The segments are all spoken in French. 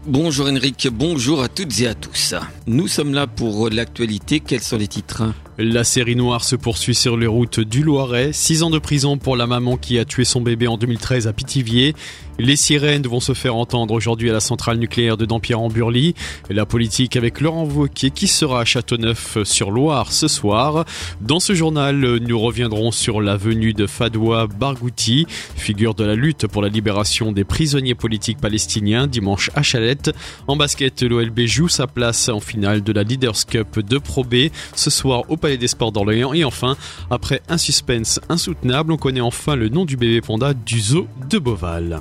Bonjour Henrik, bonjour à toutes et à tous. Nous sommes là pour l'actualité. Quels sont les titres ? La série noire se poursuit sur les routes du Loiret. 6 ans de prison pour la maman qui a tué son bébé en 2013 à Pithiviers. Les sirènes vont se faire entendre aujourd'hui à la centrale nucléaire de Dampierre-en-Burly. La politique avec Laurent Wauquiez qui sera à Châteauneuf-sur-Loire ce soir. Dans ce journal, nous reviendrons sur la venue de Fadwa Barghouti, figure de la lutte pour la libération des prisonniers politiques palestiniens, dimanche à Chalette. En basket, l'OLB joue sa place en finale de la Leaders Cup de Pro B ce soir au Palais des Sports d'Orléans. Et enfin, après un suspense insoutenable, on connaît enfin le nom du bébé panda du zoo de Beauval.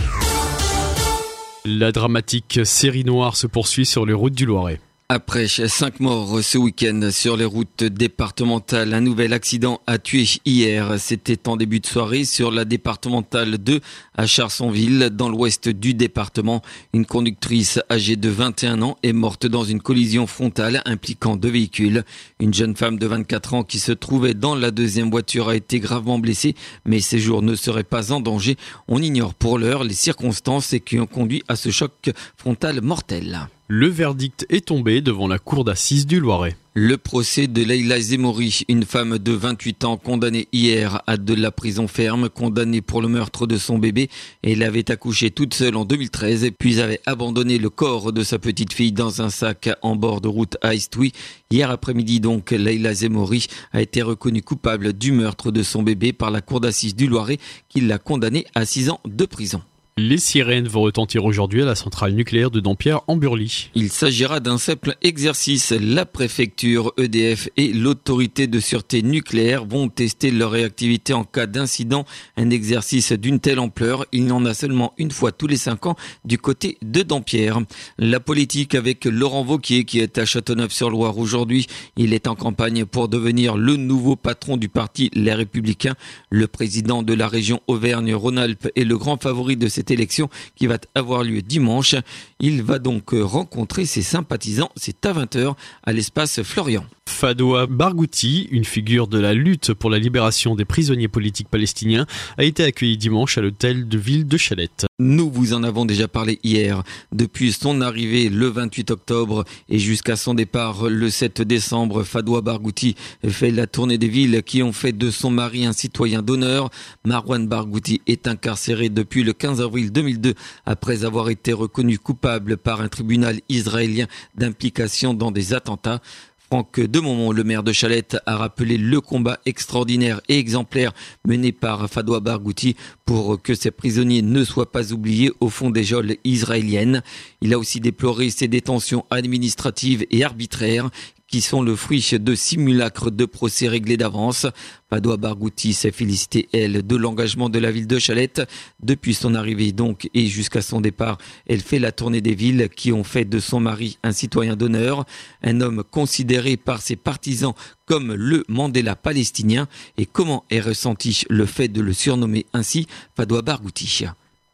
La dramatique série noire se poursuit sur les routes du Loiret. Après 5 morts ce week-end sur les routes départementales, un nouvel accident a tué hier. C'était en début de soirée sur la départementale 2 à Charsonville, dans l'ouest du département. Une conductrice âgée de 21 ans est morte dans une collision frontale impliquant 2 véhicules. Une jeune femme de 24 ans qui se trouvait dans la deuxième voiture a été gravement blessée, mais ses jours ne seraient pas en danger. On ignore pour l'heure les circonstances qui ont conduit à ce choc frontal mortel. Le verdict est tombé devant la cour d'assises du Loiret. Le procès de Leïla Zemouri, une femme de 28 ans condamnée hier à de la prison ferme, condamnée pour le meurtre de son bébé. Elle avait accouché toute seule en 2013 puis avait abandonné le corps de sa petite fille dans un sac en bord de route à Estouy. Hier après-midi donc, Leïla Zemouri a été reconnue coupable du meurtre de son bébé par la cour d'assises du Loiret qui l'a condamnée à 6 ans de prison. Les sirènes vont retentir aujourd'hui à la centrale nucléaire de Dampierre-en-Burly. Il s'agira d'un simple exercice. La préfecture, EDF et l'autorité de sûreté nucléaire vont tester leur réactivité en cas d'incident. Un exercice d'une telle ampleur, il y en a seulement une fois tous les 5 ans du côté de Dampierre. La politique avec Laurent Wauquiez qui est à Châteauneuf-sur-Loire aujourd'hui. Il est en campagne pour devenir le nouveau patron du parti Les Républicains. Le président de la région Auvergne-Rhône-Alpes est le grand favori de cette élection qui va avoir lieu dimanche. Il va donc rencontrer ses sympathisants. C'est à 20h à l'espace Florian. Fadwa Barghouti, une figure de la lutte pour la libération des prisonniers politiques palestiniens, a été accueillie dimanche à l'hôtel de ville de Chalette. Nous vous en avons déjà parlé hier. Depuis son arrivée le 28 octobre et jusqu'à son départ le 7 décembre, Fadwa Barghouti fait la tournée des villes qui ont fait de son mari un citoyen d'honneur. Marwan Barghouti est incarcéré depuis le 15 avril 2002 après avoir été reconnu coupable par un tribunal israélien d'implication dans des attentats. Franck Demomont, le maire de Chalette, a rappelé le combat extraordinaire et exemplaire mené par Fadwa Barghouti pour que ces prisonniers ne soient pas oubliés au fond des geôles israéliennes. Il a aussi déploré ces détentions administratives et arbitraires qui sont le fruit de simulacres de procès réglés d'avance. Fadwa Barghouti s'est félicitée, elle, de l'engagement de la ville de Chalette. Depuis son arrivée donc et jusqu'à son départ, elle fait la tournée des villes qui ont fait de son mari un citoyen d'honneur, un homme considéré par ses partisans comme le Mandela palestinien. Et comment est ressenti le fait de le surnommer ainsi, Fadwa Barghouti?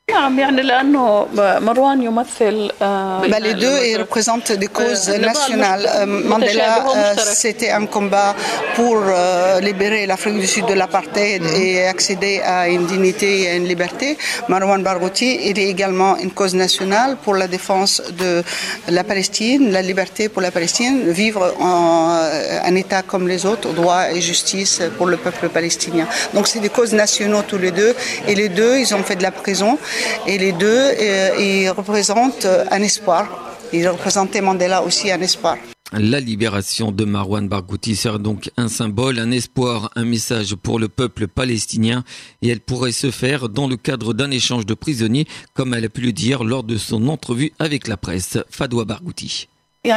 Les deux, ils représentent des causes nationales. Mandela, c'était un combat pour libérer l'Afrique du Sud de l'apartheid et accéder à une dignité et à une liberté. Marwan Barghouti, il est également une cause nationale pour la défense de la Palestine, la liberté pour la Palestine, vivre un État comme les autres, droit et justice pour le peuple palestinien. Donc c'est des causes nationaux tous les deux. Et les deux, ils ont fait de la prison. Et les deux, ils représentent un espoir. Ils représentaient Mandela aussi un espoir. La libération de Marwan Barghouti sert donc un symbole, un espoir, un message pour le peuple palestinien. Et elle pourrait se faire dans le cadre d'un échange de prisonniers, comme elle a pu le dire lors de son entrevue avec la presse. Fadwa Barghouti. Nous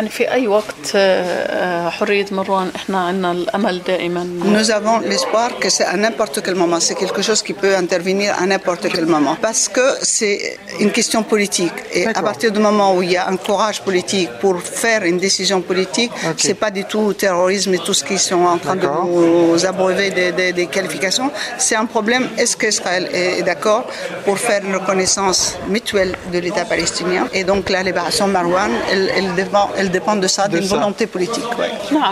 avons l'espoir que c'est à n'importe quel moment. C'est quelque chose qui peut intervenir à n'importe quel moment. Parce que c'est une question politique. Et à partir du moment où il y a un courage politique pour faire une décision politique, c'est pas du tout terrorisme et tout ce qu'ils sont en train de nous abreuver des qualifications. C'est un problème. Est-ce qu'Israël est d'accord pour faire une reconnaissance mutuelle de l'État palestinien? Et donc la libération Marwan, elle Elle dépend de ça, d'une volonté politique. Ouais.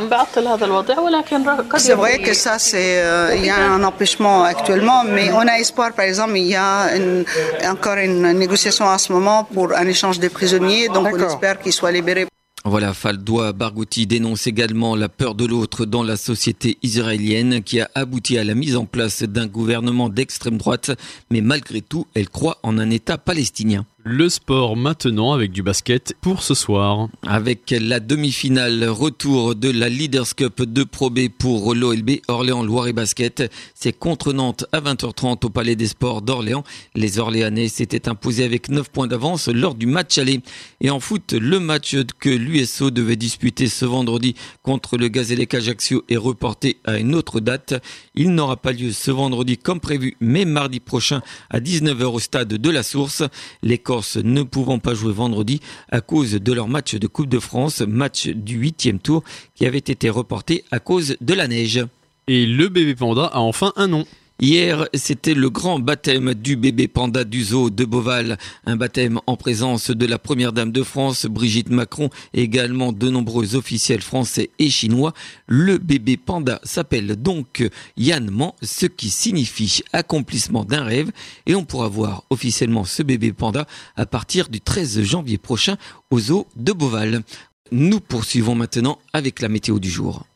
C'est vrai que ça, il y a un empêchement actuellement, mais on a espoir, par exemple, il y a encore une négociation à ce moment pour un échange des prisonniers, donc on espère qu'ils soient libérés. Voilà, Faldoua Barghouti dénonce également la peur de l'autre dans la société israélienne qui a abouti à la mise en place d'un gouvernement d'extrême droite, mais malgré tout, elle croit en un État palestinien. Le sport maintenant avec du basket pour ce soir. Avec la demi-finale retour de la Leaders Cup de Pro B pour l'OLB Orléans Loiret Basket. C'est contre Nantes à 20h30 au Palais des Sports d'Orléans. Les Orléanais s'étaient imposés avec 9 points d'avance lors du match aller. Et en foot, le match que l'USO devait disputer ce vendredi contre le Gazélec Ajaccio est reporté à une autre date. Il n'aura pas lieu ce vendredi comme prévu, mais mardi prochain à 19h au stade de la Source. Les Corses ne pouvant pas jouer vendredi à cause de leur match de Coupe de France, match du 8e tour qui avait été reporté à cause de la neige. Et le bébé panda a enfin un nom. Hier, c'était le grand baptême du bébé panda du zoo de Beauval. Un baptême en présence de la première dame de France, Brigitte Macron, et également de nombreux officiels français et chinois. Le bébé panda s'appelle donc Yann Man, ce qui signifie accomplissement d'un rêve. Et on pourra voir officiellement ce bébé panda à partir du 13 janvier prochain au zoo de Beauval. Nous poursuivons maintenant avec la météo du jour.